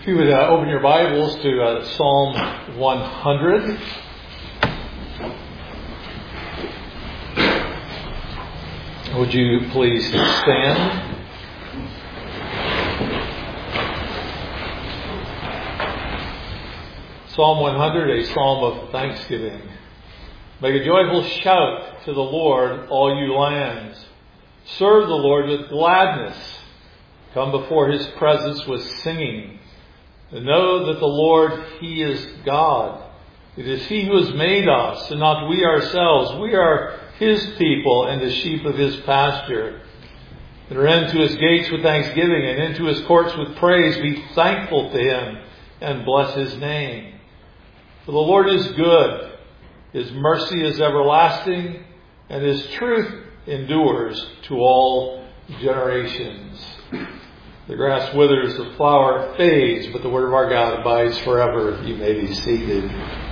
If you would open your Bibles to Psalm 100. Would you please stand? Psalm 100, a psalm of thanksgiving. Make a joyful shout to the Lord, all you lands. Serve the Lord with gladness. Come before His presence with singing. And know that the Lord, He is God. It is He who has made us, and not we ourselves. We are His people and the sheep of His pasture. Enter into His gates with thanksgiving, and into His courts with praise. Be thankful to Him, and bless His name. For the Lord is good. His mercy is everlasting, and His truth endures to all generations. The grass withers, the flower fades, but the word of our God abides forever. You may be seated.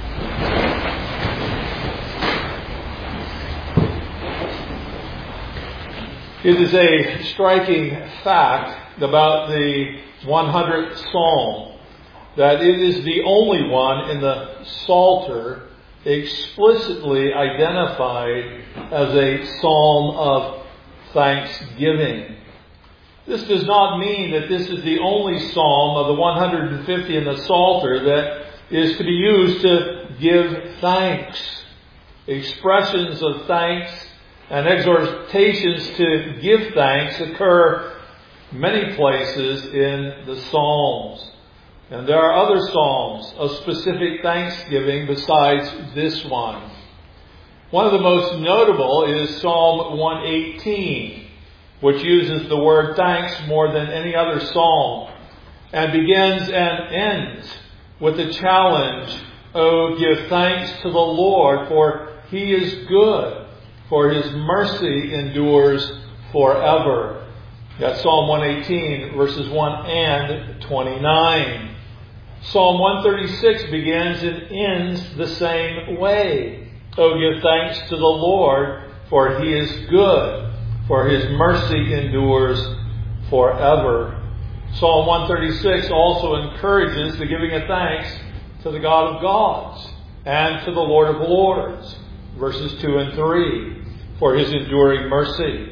It is a striking fact about the 100th Psalm that it is the only one in the Psalter explicitly identified as a psalm of thanksgiving. This does not mean that this is the only psalm of the 150 in the Psalter that is to be used to give thanks. Expressions of thanks and exhortations to give thanks occur many places in the Psalms. And there are other psalms of specific thanksgiving besides this one. One of the most notable is Psalm 118. Which uses the word thanks more than any other psalm, and begins and ends with the challenge, "Oh, give thanks to the Lord, for He is good, for His mercy endures forever." That's Psalm 118, verses 1 and 29. Psalm 136 begins and ends the same way. "Oh, give thanks to the Lord, for He is good, for His mercy endures forever." Psalm 136 also encourages the giving of thanks to the God of gods and to the Lord of lords. Verses 2 and 3, for His enduring mercy.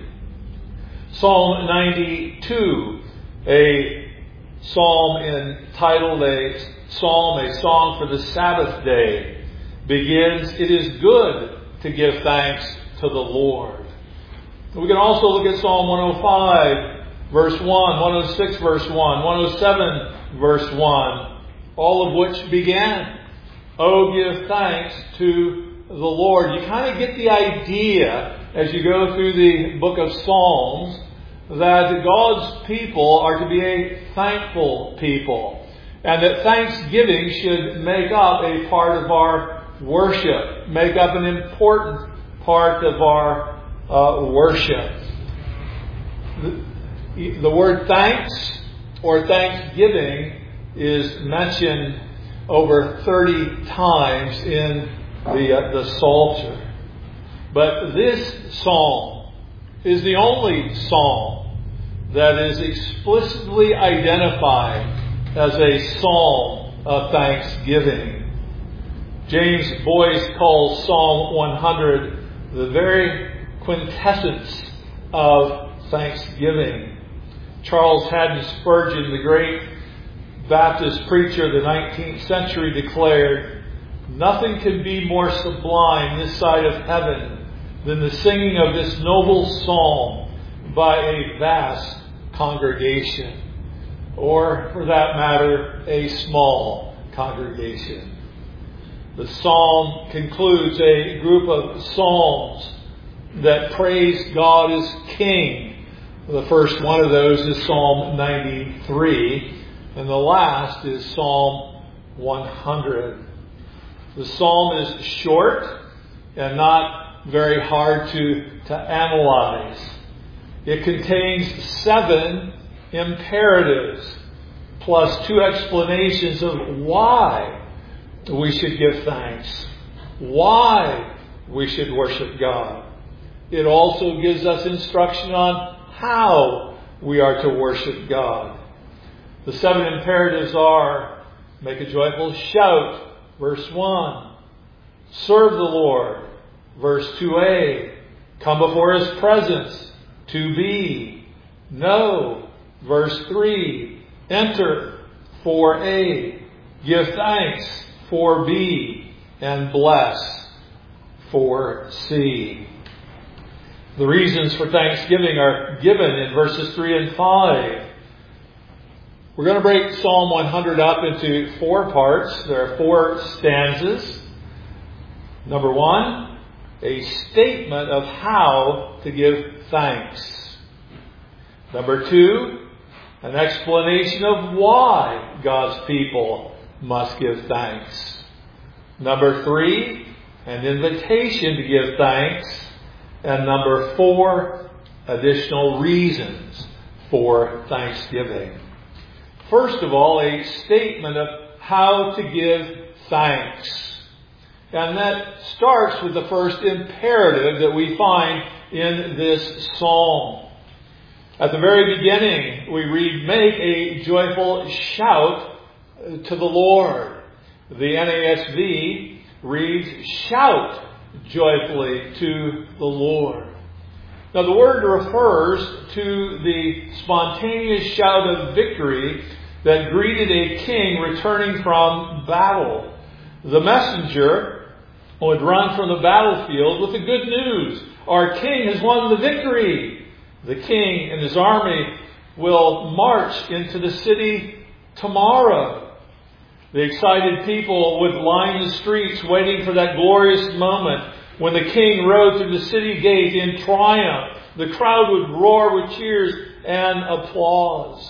Psalm 92, a psalm entitled a song for the Sabbath day, begins, "It is good to give thanks to the Lord." We can also look at Psalm 105, verse 1, 106, verse 1, 107, verse 1, all of which began, "Oh, give thanks to the Lord." You kind of get the idea as you go through the book of Psalms that God's people are to be a thankful people, and that thanksgiving should make up a part of our worship, make up an important part of our worship. The word thanks or thanksgiving is mentioned over 30 times in the Psalter. But this psalm is the only psalm that is explicitly identified as a psalm of thanksgiving. James Boyce calls Psalm 100 the very quintessence of thanksgiving. Charles Haddon Spurgeon, the great Baptist preacher of the 19th century, declared, "Nothing can be more sublime this side of heaven than the singing of this noble psalm by a vast congregation," or, for that matter, a small congregation. The psalm concludes a group of psalms that praise God as King. The first one of those is Psalm 93, and the last is Psalm 100. The psalm is short and not very hard to analyze. It contains 7 imperatives plus 2 explanations of why we should give thanks, why we should worship God. It also gives us instruction on how we are to worship God. The 7 imperatives are: make a joyful shout, verse 1. Serve the Lord, verse 2a. Come before His presence, 2b. Know, verse 3. Enter, 4a. Give thanks, 4b. And bless, 4c. The reasons for thanksgiving are given in verses 3 and 5. We're going to break Psalm 100 up into 4 parts. There are 4 stanzas. Number 1, a statement of how to give thanks. Number 2, an explanation of why God's people must give thanks. Number 3, an invitation to give thanks. And number 4, additional reasons for thanksgiving. First of all, a statement of how to give thanks. And that starts with the first imperative that we find in this psalm. At the very beginning, we read, make a joyful shout to the Lord. The NASB reads, shout joyfully to the Lord. Now the word refers to the spontaneous shout of victory that greeted a king returning from battle. The messenger would run from the battlefield with the good news. Our king has won the victory. The king and his army will march into the city tomorrow. The excited people would line the streets waiting for that glorious moment when the king rode through the city gate in triumph. The crowd would roar with cheers and applause.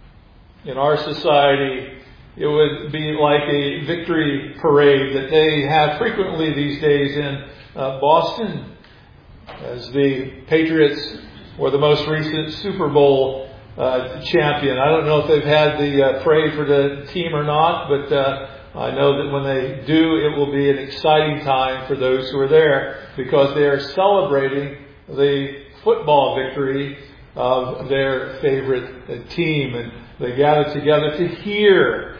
In our society, it would be like a victory parade that they have frequently these days in Boston, as the Patriots were the most recent Super Bowl champion. I don't know if they've had the parade for the team or not, but I know that when they do, it will be an exciting time for those who are there, because they are celebrating the football victory of their favorite team. And they gather together to hear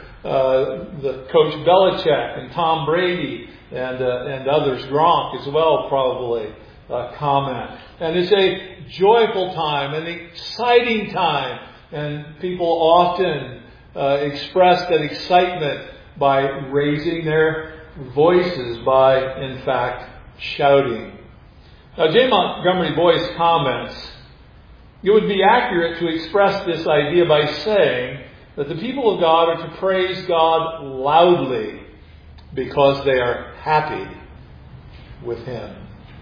the Coach Belichick and Tom Brady and others, Gronk as well probably, comment. And it's a joyful time, an exciting time. And people often express that excitement by raising their voices, by, in fact, shouting. Now, J. Montgomery Boyce comments, it would be accurate to express this idea by saying that the people of God are to praise God loudly because they are happy with Him.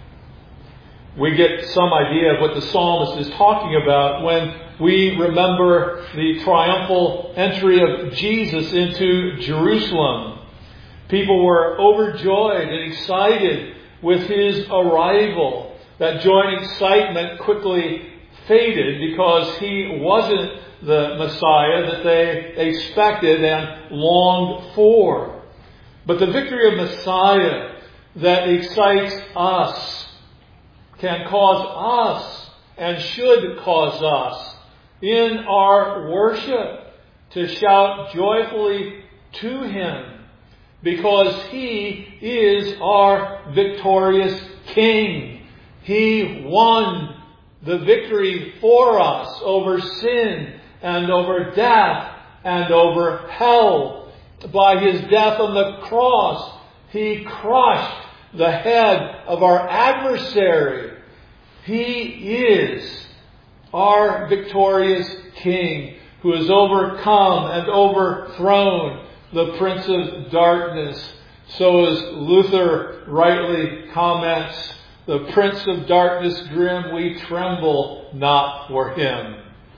We get some idea of what the psalmist is talking about when we remember the triumphal entry of Jesus into Jerusalem. People were overjoyed and excited with His arrival. That joy and excitement quickly faded because He wasn't the Messiah that they expected and longed for. But the victory of Messiah that excites us can cause us and should cause us in our worship to shout joyfully to Him, because He is our victorious King. He won the victory for us over sin and over death and over hell. By His death on the cross, He crushed the head of our adversary. He is our victorious King who has overcome and overthrown the prince of darkness. So as Luther rightly comments, the prince of darkness grim, we tremble not for him.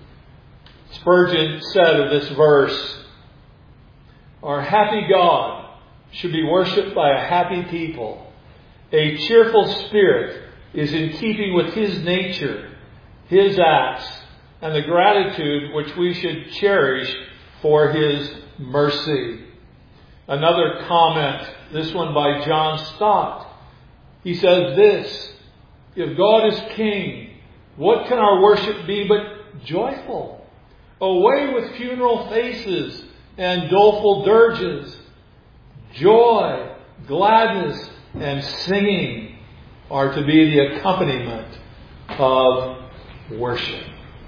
Spurgeon said of this verse, our happy God should be worshipped by a happy people. A cheerful spirit is in keeping with His nature, His acts, and the gratitude which we should cherish for His mercy. Another comment, this one by John Stott. He says this, if God is King, what can our worship be but joyful? Away with funeral faces and doleful dirges. Joy, gladness, and singing are to be the accompaniment of worship.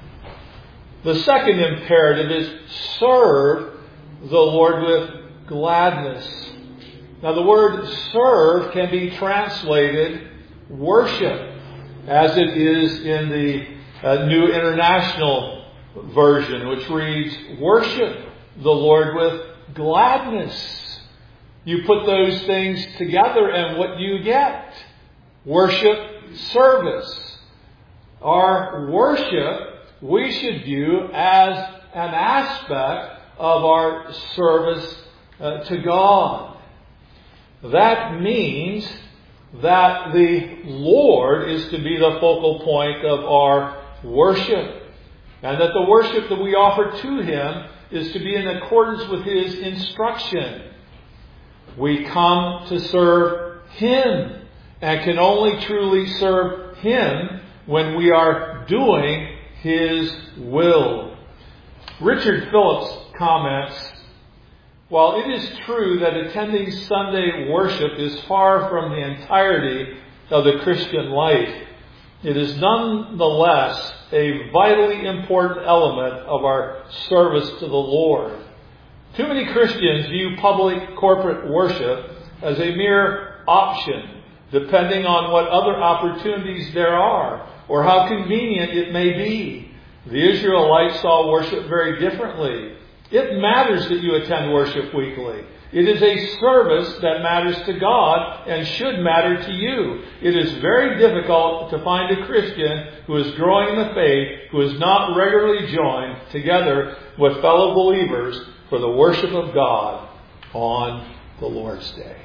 The second imperative is serve the Lord with gladness. Now the word serve can be translated worship, as it is in the New International Version, which reads, worship the Lord with gladness. You put those things together and what do you get? Worship, service. Our worship we should view as an aspect of our service to God. That means that the Lord is to be the focal point of our worship, and that the worship that we offer to Him is to be in accordance with His instruction. We come to serve Him, and can only truly serve Him when we are doing His will. Richard Phillips comments, while it is true that attending Sunday worship is far from the entirety of the Christian life, it is nonetheless a vitally important element of our service to the Lord. Too many Christians view public corporate worship as a mere option, depending on what other opportunities there are, or how convenient it may be. The Israelites saw worship very differently. It matters that you attend worship weekly. It is a service that matters to God and should matter to you. It is very difficult to find a Christian who is growing in the faith, who is not regularly joined together with fellow believers for the worship of God on the Lord's Day.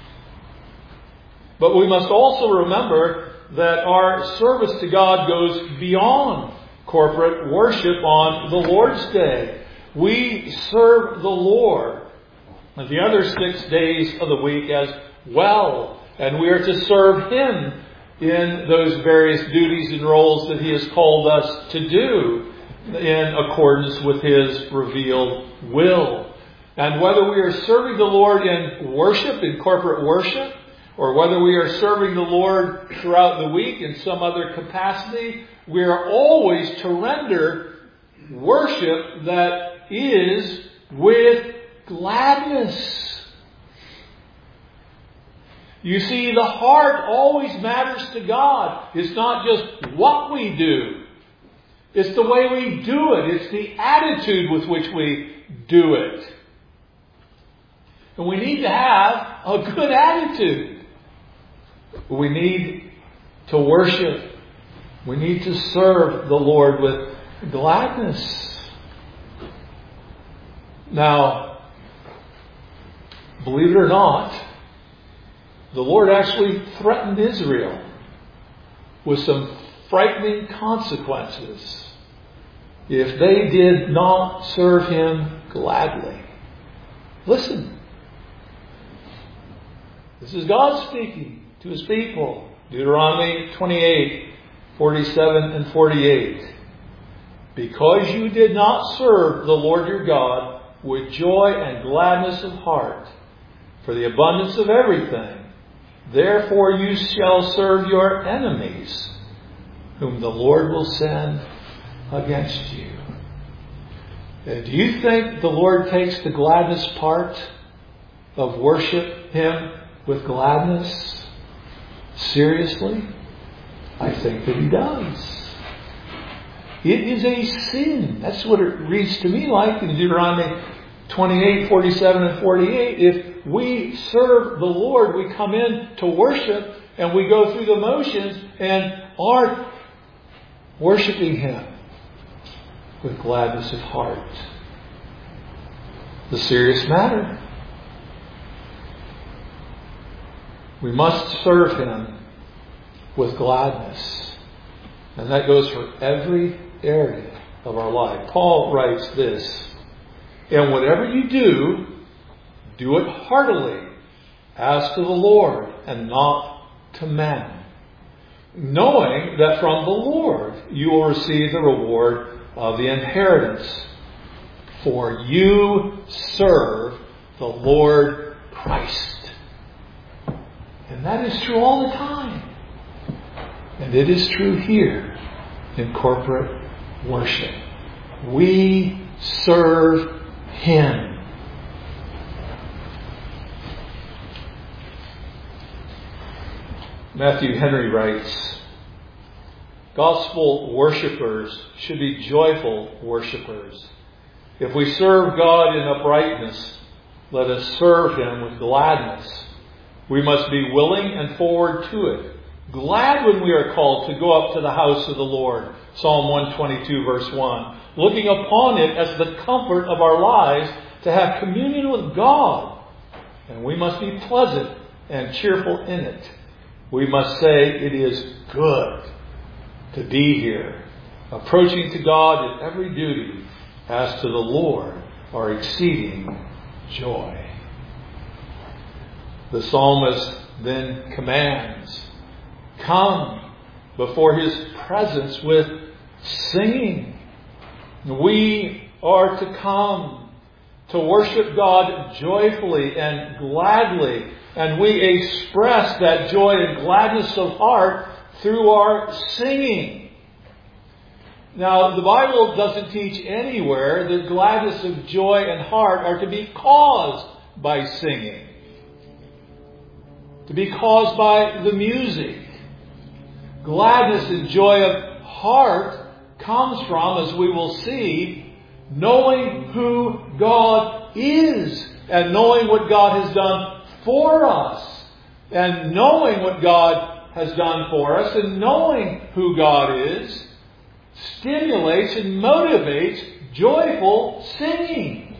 But we must also remember that our service to God goes beyond corporate worship on the Lord's Day. We serve the Lord the other 6 days of the week as well, and we are to serve Him in those various duties and roles that He has called us to do in accordance with His revealed will. And whether we are serving the Lord in worship, in corporate worship, or whether we are serving the Lord throughout the week in some other capacity, we are always to render worship that is with gladness. You see, the heart always matters to God. It's not just what we do. It's the way we do it. It's the attitude with which we do it. And we need to have a good attitude. We need to worship. We need to serve the Lord with gladness. Now, believe it or not, the Lord actually threatened Israel with some frightening consequences if they did not serve Him gladly. Listen. This is God speaking to His people. Deuteronomy 28:47 and 48. Because you did not serve the Lord your God with joy and gladness of heart, for the abundance of everything, therefore you shall serve your enemies, whom the Lord will send against you. And do you think the Lord takes the gladness part of worship Him with gladness seriously? I think that He does. It is a sin. That's what it reads to me like in Deuteronomy 28:47 and 48. If we serve the Lord, we come in to worship and we go through the motions and aren't worshiping Him with gladness of heart. The serious matter. We must serve Him with gladness. And that goes for every area of our life. Paul writes this, and whatever you do, do it heartily, as to the Lord and not to men, knowing that from the Lord you will receive the reward of the inheritance. for you serve the Lord Christ. And that is true all the time. And it is true here in corporate worship. We serve Him. Matthew Henry writes, gospel worshipers should be joyful worshipers. If we serve God in uprightness, let us serve Him with gladness. We must be willing and forward to it. Glad when we are called to go up to the house of the Lord. Psalm 122 verse 1. Looking upon it as the comfort of our lives to have communion with God. And we must be pleasant and cheerful in it. We must say it is good to be here, approaching to God in every duty as to the Lord our exceeding joy. The psalmist then commands, come before His presence with singing. We are to come to worship God joyfully and gladly. And we express that joy and gladness of heart through our singing. Now, the Bible doesn't teach anywhere that gladness of joy and heart are to be caused by singing. To be caused by the music. Gladness and joy of heart comes from, as we will see, knowing who God is and knowing what God has done for us. And knowing what God has done for us and knowing who God is stimulates and motivates joyful singing.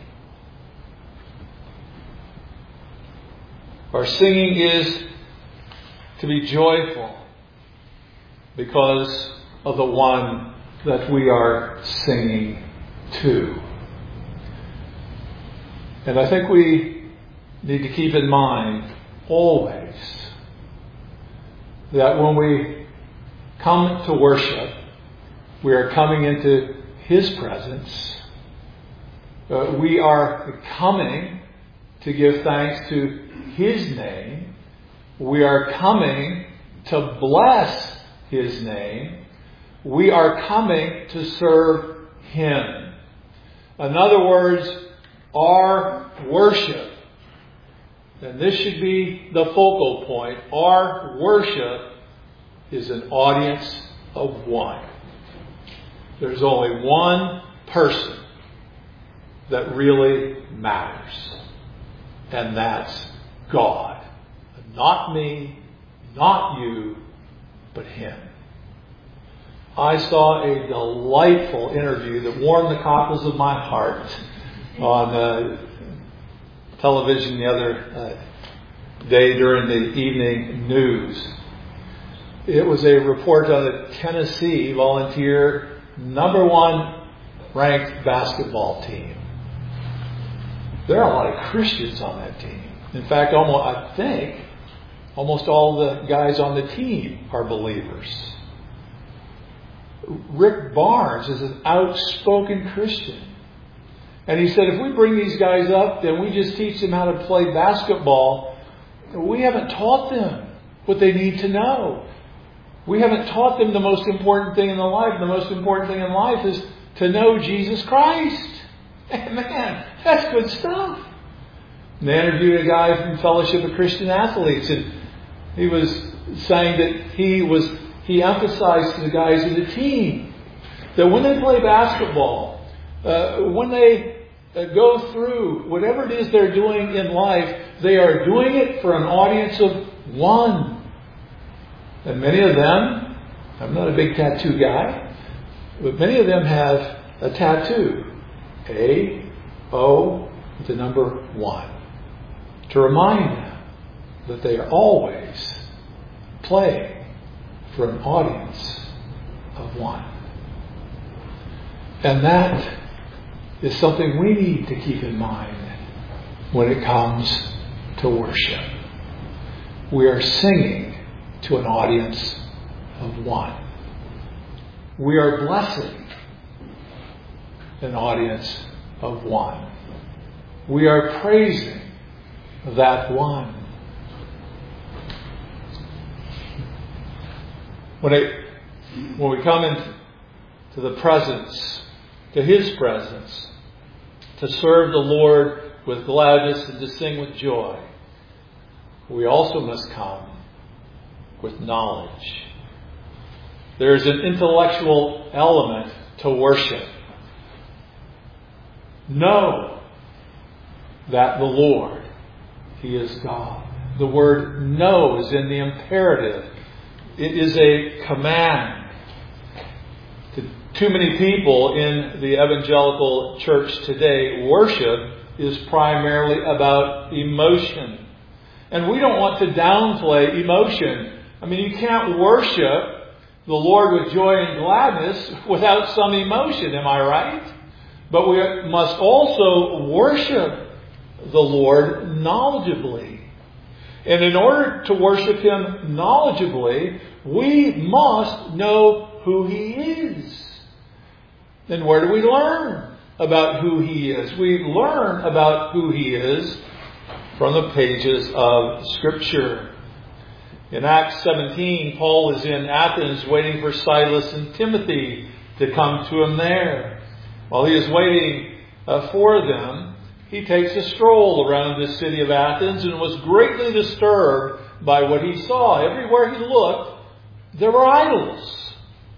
Our singing is to be joyful because of the one that we are singing to. And I think we need to keep in mind always that when we come to worship, we are coming into His presence. We are coming to give thanks to His name. We are coming to bless His name. We are coming to serve Him. In other words, our worship, and this should be the focal point, our worship is an audience of one. There's only one person that really matters, and that's God. Not me, not you, but Him. I saw a delightful interview that warmed the cockles of my heart on television the other day during the evening news. It was a report on the Tennessee Volunteer #1 ranked basketball team. There are a lot of Christians on that team. In fact, I think almost all the guys on the team are believers. Rick Barnes is an outspoken Christian. And he said, if we bring these guys up, then we just teach them how to play basketball. We haven't taught them what they need to know. We haven't taught them the most important thing in their life. The most important thing in life is to know Jesus Christ. Man, that's good stuff. And they interviewed a guy from Fellowship of Christian Athletes, and he was saying that he emphasized to the guys in the team that when they play basketball, when they go through whatever it is they're doing in life, they are doing it for an audience of one. And many of them, I'm not a big tattoo guy, but many of them have a tattoo. A-O with the number 1. To remind them that they are always playing for an audience of one. And that is something we need to keep in mind when it comes to worship. We are singing to an audience of one. We are blessing an audience of one. We are praising that one. When we come into the presence, to His presence, to serve the Lord with gladness and to sing with joy, we also must come with knowledge. There's an intellectual element to worship. Know that the Lord, He is God. The word know is in the imperative. It is a command. Too many people in the evangelical church today, worship is primarily about emotion. And we don't want to downplay emotion. I mean, you can't worship the Lord with joy and gladness without some emotion, am I right? But we must also worship the Lord knowledgeably. And in order to worship Him knowledgeably, we must know who He is. Then where do we learn about who He is? We learn about who He is from the pages of Scripture. In Acts 17, Paul is in Athens waiting for Silas and Timothy to come to him there. While he is waiting for them, he takes a stroll around the city of Athens and was greatly disturbed by what he saw. Everywhere he looked, there were idols.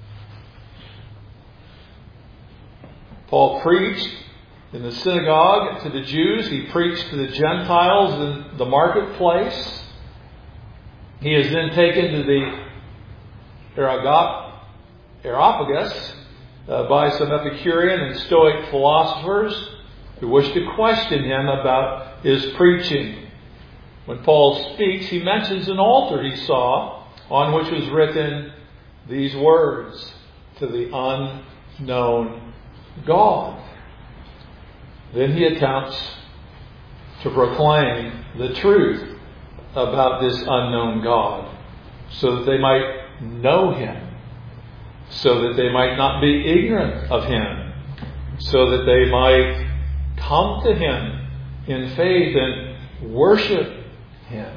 Paul preached in the synagogue to the Jews. He preached to the Gentiles in the marketplace. He is then taken to the Areopagus by some Epicurean and Stoic philosophers who wish to question him about his preaching. When Paul speaks, he mentions an altar he saw on which was written these words, "To the unknown God." Then he attempts to proclaim the truth about this unknown God so that they might know Him, so that they might not be ignorant of Him, so that they might come to Him in faith and worship Him.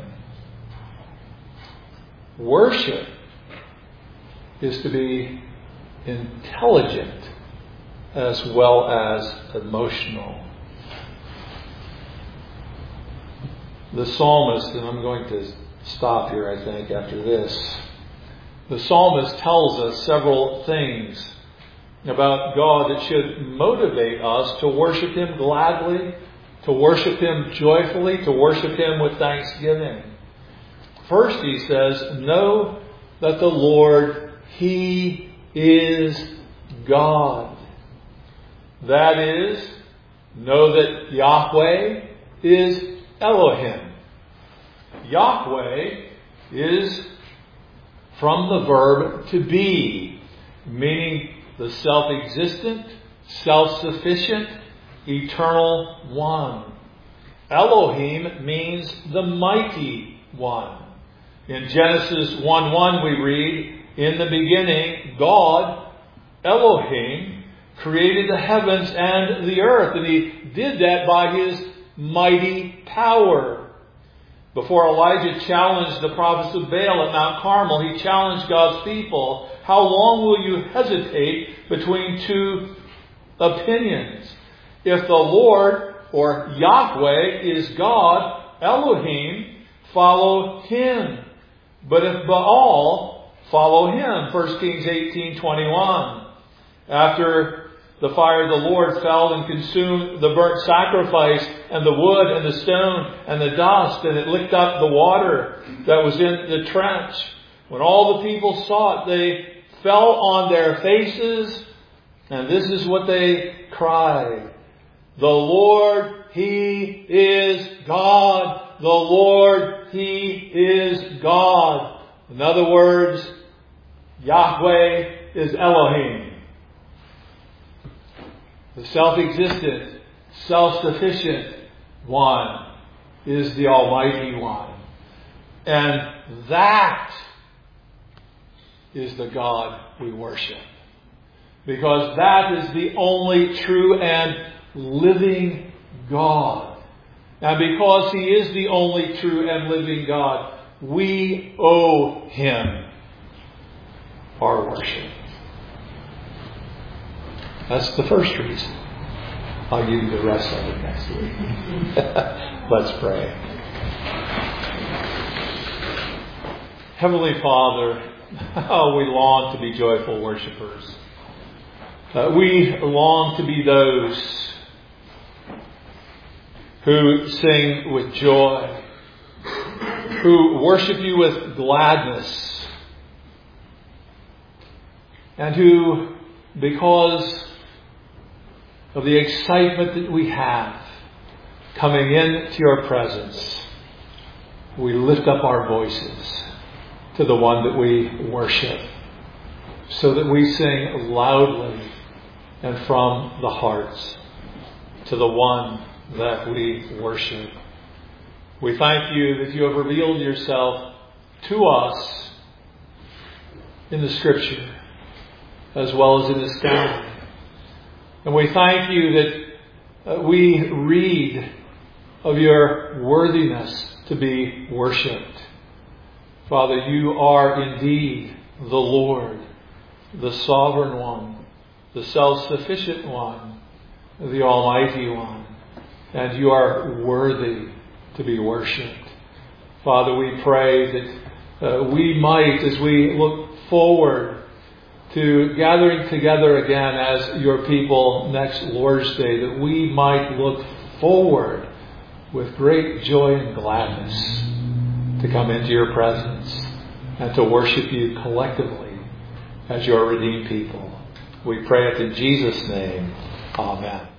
Worship is to be intelligent as well as emotional. The psalmist, and I'm going to stop here, I think, after this. The psalmist tells us several things about God that should motivate us to worship Him gladly, to worship Him joyfully, to worship Him with thanksgiving. First, he says, know that the Lord, He is God. That is, know that Yahweh is Elohim. Yahweh is from the verb to be, meaning the self-existent, self-sufficient, eternal one. Elohim means the mighty one. In Genesis 1:1 we read, in the beginning, God, Elohim, created the heavens and the earth. And He did that by His mighty power. Before Elijah challenged the prophets of Baal at Mount Carmel, he challenged God's people. How long will you hesitate between two opinions? If the Lord, or Yahweh, is God, Elohim, follow Him. But if Baal, follow him. 1 Kings 18:21. After the fire of the Lord fell and consumed the burnt sacrifice and the wood and the stone and the dust, and it licked up the water that was in the trench. When all the people saw it, they fell on their faces, and this is what they cried. The Lord, He is God. The Lord, He is God. In other words, Yahweh is Elohim. The self-existent, self-sufficient one is the Almighty One. And that is the God we worship. Because that is the only true and living God. And because He is the only true and living God, we owe Him our worship. That's the first reason. I'll give you the rest of it next week. Let's pray. Heavenly Father, we long to be joyful worshipers. We long to be those who sing with joy, who worship You with gladness, and who, because of the excitement that we have coming into Your presence, we lift up our voices to the one that we worship, so that we sing loudly and from the hearts to the one that we worship. We thank You that You have revealed Yourself to us in the Scripture as well as in this family. And we thank You that we read of Your worthiness to be worshipped. Father, You are indeed the Lord, the Sovereign One, the self-sufficient One, the Almighty One. And You are worthy to be worshipped. Father, we pray that we might, as we look forward to gathering together again as Your people next Lord's Day, that we might look forward with great joy and gladness to come into Your presence and to worship You collectively as Your redeemed people. We pray it in Jesus' name. Amen.